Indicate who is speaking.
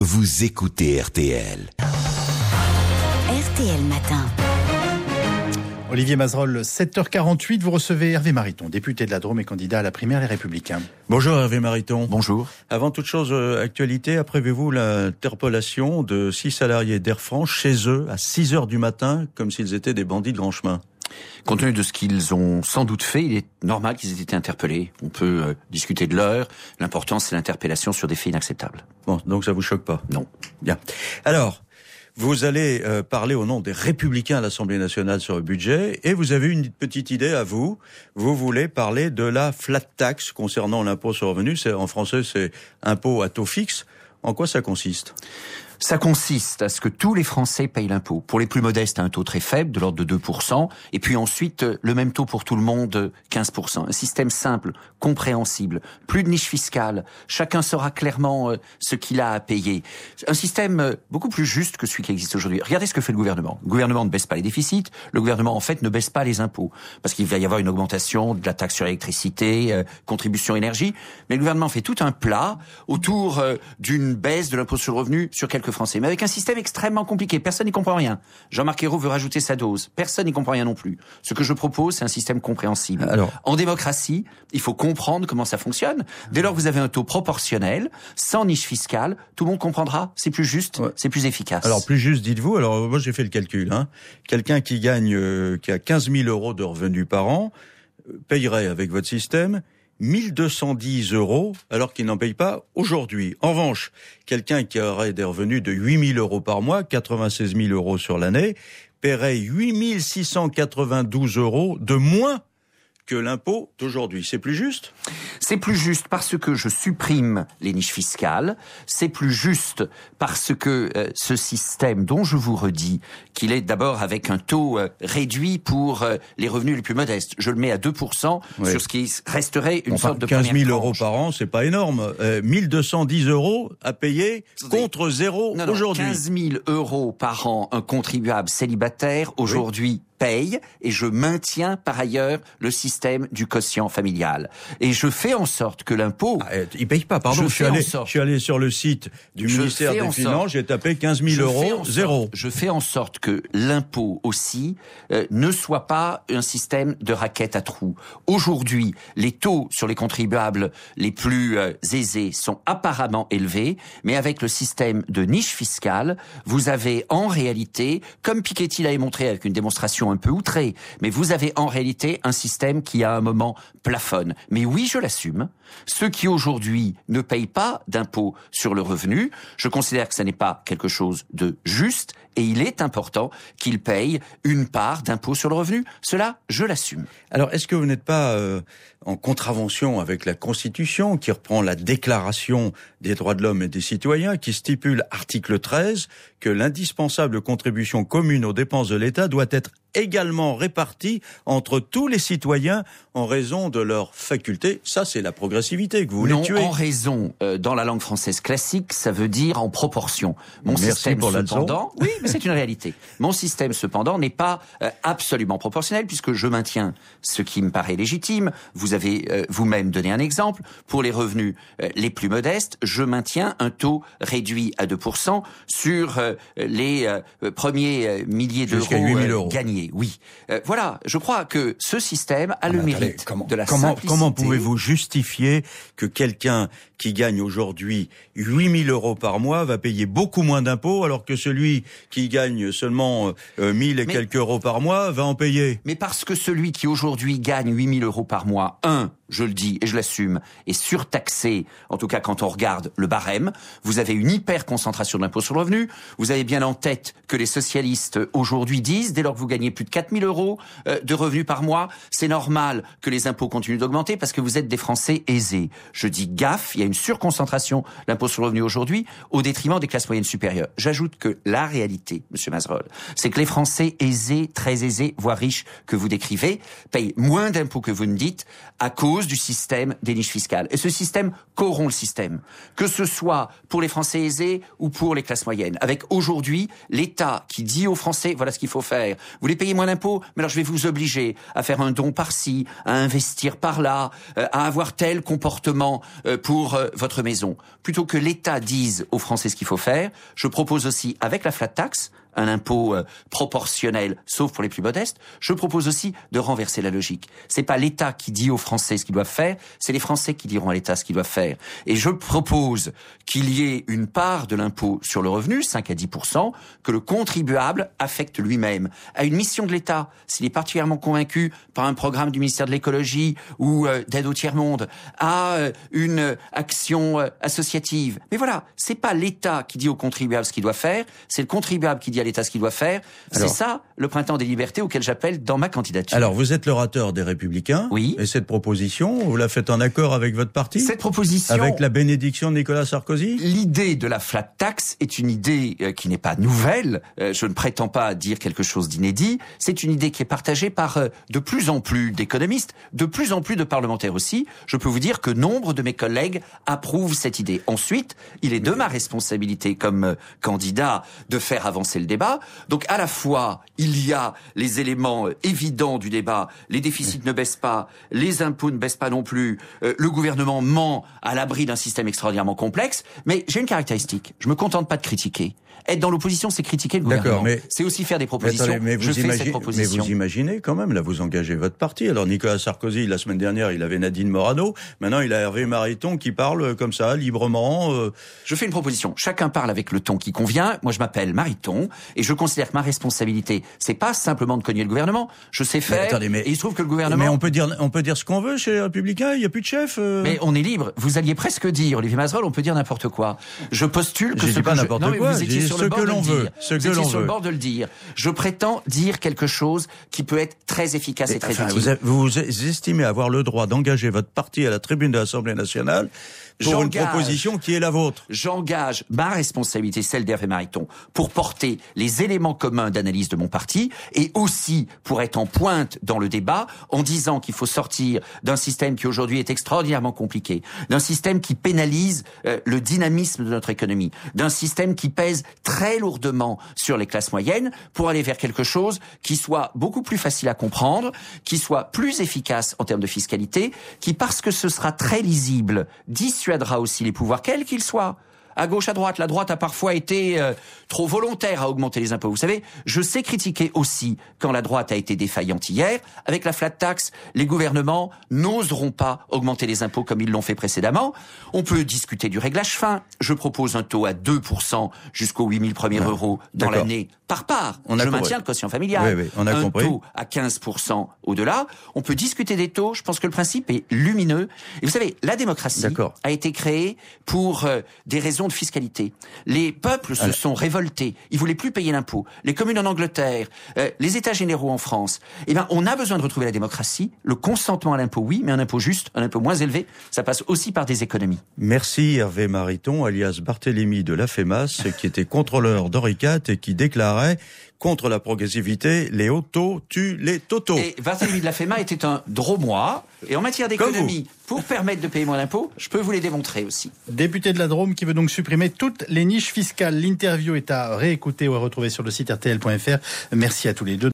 Speaker 1: Vous écoutez RTL.
Speaker 2: RTL Matin.
Speaker 3: Olivier Mazerolle, 7h48, vous recevez Hervé Mariton, député de la Drôme et candidat à la primaire Les Républicains.
Speaker 4: Bonjour Hervé Mariton.
Speaker 5: Bonjour.
Speaker 4: Avant toute chose, actualité, approuvez-vous l'interpellation de 6 salariés d'Air France chez eux à 6h du matin, comme s'ils étaient des bandits de grand chemin?
Speaker 5: Compte tenu de ce qu'ils ont sans doute fait, il est normal qu'ils aient été interpellés. On peut discuter de l'heure. L'important, c'est l'interpellation sur des faits inacceptables.
Speaker 4: Bon, donc ça vous choque pas?
Speaker 5: Non.
Speaker 4: Bien. Alors, vous allez parler au nom des Républicains à l'Assemblée nationale sur le budget, et vous avez une petite idée à vous. Vous voulez parler de la flat tax concernant l'impôt sur le revenu. En français, c'est impôt à taux fixe. En quoi ça consiste ?
Speaker 5: Ça consiste à ce que tous les Français payent l'impôt. Pour les plus modestes, à un taux très faible, de l'ordre de 2%, et puis ensuite, le même taux pour tout le monde, 15%. Un système simple, compréhensible, plus de niche fiscale, chacun saura clairement ce qu'il a à payer. Un système beaucoup plus juste que celui qui existe aujourd'hui. Regardez ce que fait le gouvernement. Le gouvernement ne baisse pas les déficits, le gouvernement, en fait, ne baisse pas les impôts. Parce qu'il va y avoir une augmentation de la taxe sur l'électricité, contribution énergie, mais le gouvernement fait tout un plat autour d'une baisse de l'impôt sur le revenu sur quelques Français, mais avec un système extrêmement compliqué. Personne n'y comprend rien. Jean-Marc Ayrault veut rajouter sa dose. Personne n'y comprend rien non plus. Ce que je propose, c'est un système compréhensible.
Speaker 4: Alors,
Speaker 5: en démocratie, il faut comprendre comment ça fonctionne. Dès lors que vous avez un taux proportionnel, sans niche fiscale, tout le monde comprendra. C'est plus juste, ouais. C'est plus efficace.
Speaker 4: Alors, plus juste, dites-vous. Alors, moi, j'ai fait le calcul. Quelqu'un qui gagne, qui a 15 000 euros de revenus par an, payerait avec votre système 1 210 euros, alors qu'il n'en paye pas aujourd'hui. En revanche, quelqu'un qui aurait des revenus de 8 000 euros par mois, 96 000 euros sur l'année, paierait 8 692 euros de moins que l'impôt d'aujourd'hui. C'est plus juste ?
Speaker 5: C'est plus juste parce que je supprime les niches fiscales. C'est plus juste parce que ce système, dont je vous redis qu'il est d'abord avec un taux réduit pour les revenus les plus modestes. Je le mets à 2%
Speaker 4: oui.
Speaker 5: Sur ce qui resterait une sorte de
Speaker 4: 15 000 euros
Speaker 5: tranche.
Speaker 4: par an, c'est pas énorme. 1 210 euros à payer contre zéro aujourd'hui.
Speaker 5: 15 000 euros par an, un contribuable célibataire aujourd'hui paye, et je maintiens par ailleurs le système du quotient familial. Et je fais en sorte que l'impôt...
Speaker 4: il paye pas, pardon. Je suis allé sur le site du ministère des Finances, j'ai tapé 15 000 euros, zéro.
Speaker 5: Je fais en sorte que l'impôt aussi ne soit pas un système de raquette à trous. Aujourd'hui, les taux sur les contribuables les plus aisés sont apparemment élevés, mais avec le système de niche fiscale, vous avez en réalité, comme Piketty l'avait montré avec une démonstration un peu outrée, mais vous avez en réalité un système qui à un moment plafonne. Mais oui, je l'assume. Ceux qui aujourd'hui ne payent pas d'impôt sur le revenu, je considère que ça n'est pas quelque chose de juste, et il est important qu'ils payent une part d'impôt sur le revenu. Cela, je l'assume.
Speaker 4: Alors, est-ce que vous n'êtes pas en contravention avec la Constitution, qui reprend la Déclaration des droits de l'homme et des citoyens, qui stipule, article 13, que l'indispensable contribution commune aux dépenses de l'État doit être également répartie entre tous les citoyens en raison de leurs facultés? Ça, c'est la progressivité que vous voulez tuer.
Speaker 5: Non, en raison, dans la langue française classique, ça veut dire en proportion. Mon système, cependant, oui, mais c'est une réalité. Mon système, cependant, n'est pas absolument proportionnel, puisque je maintiens ce qui me paraît légitime. Vous avez vous-même donné un exemple. Pour les revenus les plus modestes, je maintiens un taux réduit à 2% sur les premiers milliers d'euros gagnés. Oui. Voilà, je crois que ce système a le mérite de la simplicité.
Speaker 4: Comment pouvez-vous justifier que quelqu'un qui gagne aujourd'hui 8 000 euros par mois va payer beaucoup moins d'impôts, alors que celui qui gagne seulement 1 000 et quelques euros par mois va en payer?
Speaker 5: Mais parce que celui qui aujourd'hui gagne 8 000 euros par mois, je le dis et je l'assume, est surtaxé, en tout cas quand on regarde le barème. Vous avez une hyper concentration de l'impôt sur le revenu. Vous avez bien en tête que les socialistes aujourd'hui disent, dès lors que vous gagnez plus de 4 000 euros de revenus par mois, c'est normal que les impôts continuent d'augmenter parce que vous êtes des Français aisés. Je dis gaffe, il y a une surconcentration de l'impôt sur le revenu aujourd'hui au détriment des classes moyennes supérieures. J'ajoute que la réalité, Monsieur Mazerolle, c'est que les Français aisés, très aisés, voire riches que vous décrivez, payent moins d'impôts que vous ne dites à cause cause du système des niches fiscales. Et ce système corrompt le système, que ce soit pour les Français aisés ou pour les classes moyennes. Avec aujourd'hui l'État qui dit aux Français, voilà ce qu'il faut faire. Vous voulez payer moins d'impôts, mais alors je vais vous obliger à faire un don par-ci, à investir par-là, à avoir tel comportement pour votre maison. Plutôt que l'État dise aux Français ce qu'il faut faire, je propose aussi, avec la flat tax, un impôt proportionnel, sauf pour les plus modestes, je propose aussi de renverser la logique. C'est pas l'État qui dit aux Français ce qu'ils doivent faire, c'est les Français qui diront à l'État ce qu'ils doivent faire. Et je propose qu'il y ait une part de l'impôt sur le revenu, 5 à 10%, que le contribuable affecte lui-même à une mission de l'État. S'il est particulièrement convaincu par un programme du ministère de l'écologie ou d'aide au tiers-monde, à une action associative. Mais voilà, c'est pas l'État qui dit au contribuable ce qu'il doit faire, c'est le contribuable qui dit à l'État ce qu'il doit faire. C'est ça, le printemps des libertés auquel j'appelle dans ma candidature.
Speaker 4: Alors, vous êtes l'orateur des Républicains.
Speaker 5: Oui.
Speaker 4: Et cette proposition, vous la faites en accord avec votre parti?
Speaker 5: Cette proposition...
Speaker 4: Avec la bénédiction de Nicolas Sarkozy?
Speaker 5: L'idée de la flat tax est une idée qui n'est pas nouvelle. Je ne prétends pas dire quelque chose d'inédit. C'est une idée qui est partagée par de plus en plus d'économistes, de plus en plus de parlementaires aussi. Je peux vous dire que nombre de mes collègues approuvent cette idée. Ensuite, il est de ma responsabilité comme candidat de faire avancer le débat. Donc à la fois, il y a les éléments évidents du débat, les déficits ne baissent pas, les impôts ne baissent pas non plus, le gouvernement ment à l'abri d'un système extraordinairement complexe, mais j'ai une caractéristique, je me contente pas de critiquer. Être dans l'opposition, c'est critiquer le gouvernement. C'est aussi faire des propositions.
Speaker 4: Mais
Speaker 5: je fais cette proposition.
Speaker 4: Mais vous imaginez quand même, là vous engagez votre parti. Alors Nicolas Sarkozy, la semaine dernière, il avait Nadine Morano. Maintenant, il a Hervé Mariton qui parle comme ça, librement.
Speaker 5: Je fais une proposition. Chacun parle avec le ton qui convient. Moi, je m'appelle Mariton et je considère que ma responsabilité, c'est pas simplement de cogner le gouvernement. Je sais faire. Et il se trouve que le gouvernement.
Speaker 4: Mais on peut dire ce qu'on veut chez les Républicains. Il n'y a plus de chef.
Speaker 5: Mais on est libre. Vous alliez presque dire, Olivier Mazerolle, on peut dire n'importe quoi. Je postule que
Speaker 4: je dis pas n'importe quoi.
Speaker 5: Vous étiez sur
Speaker 4: ce que l'on veut.
Speaker 5: Vous étiez sur le bord de le dire. Je prétends dire quelque chose qui peut être très efficace et très utile.
Speaker 4: Vous estimez avoir le droit d'engager votre parti à la tribune de l'Assemblée nationale pour une proposition qui est la vôtre.
Speaker 5: J'engage ma responsabilité, celle d'Hervé Mariton, pour porter les éléments communs d'analyse de mon parti et aussi pour être en pointe dans le débat en disant qu'il faut sortir d'un système qui aujourd'hui est extraordinairement compliqué, d'un système qui pénalise le dynamisme de notre économie, d'un système qui pèse très lourdement sur les classes moyennes pour aller vers quelque chose qui soit beaucoup plus facile à comprendre, qui soit plus efficace en termes de fiscalité, qui parce que ce sera très lisible, dissuadera aussi les pouvoirs, quels qu'ils soient. À gauche, à droite. La droite a parfois été trop volontaire à augmenter les impôts. Vous savez, je sais critiquer aussi quand la droite a été défaillante hier. Avec la flat tax, les gouvernements n'oseront pas augmenter les impôts comme ils l'ont fait précédemment. On peut discuter du réglage fin. Je propose un taux à 2% jusqu'aux 8 000 premiers euros dans l'année par part. Je maintiens le quotient familial.
Speaker 4: Oui, on a compris.
Speaker 5: Taux à 15% au-delà. On peut discuter des taux. Je pense que le principe est lumineux. Et vous savez, la démocratie a été créée pour des raisons de fiscalité. Les peuples se sont révoltés. Ils voulaient plus payer l'impôt. Les communes en Angleterre, les États généraux en France. Eh ben, on a besoin de retrouver la démocratie. Le consentement à l'impôt, oui, mais un impôt juste, un impôt moins élevé, ça passe aussi par des économies.
Speaker 4: Merci Hervé Mariton, alias Barthélemy de la FEMAS, qui était contrôleur d'Henri-IV et qui déclarait contre la progressivité, les hauts taux tuent les totaux.
Speaker 5: Et Barthélemy de la FEMA était un drômois. Et en matière d'économie, pour permettre de payer moins d'impôts, je peux vous les démontrer aussi.
Speaker 3: Député de la Drôme qui veut donc supprimer toutes les niches fiscales. L'interview est à réécouter ou à retrouver sur le site rtl.fr. Merci à tous les deux.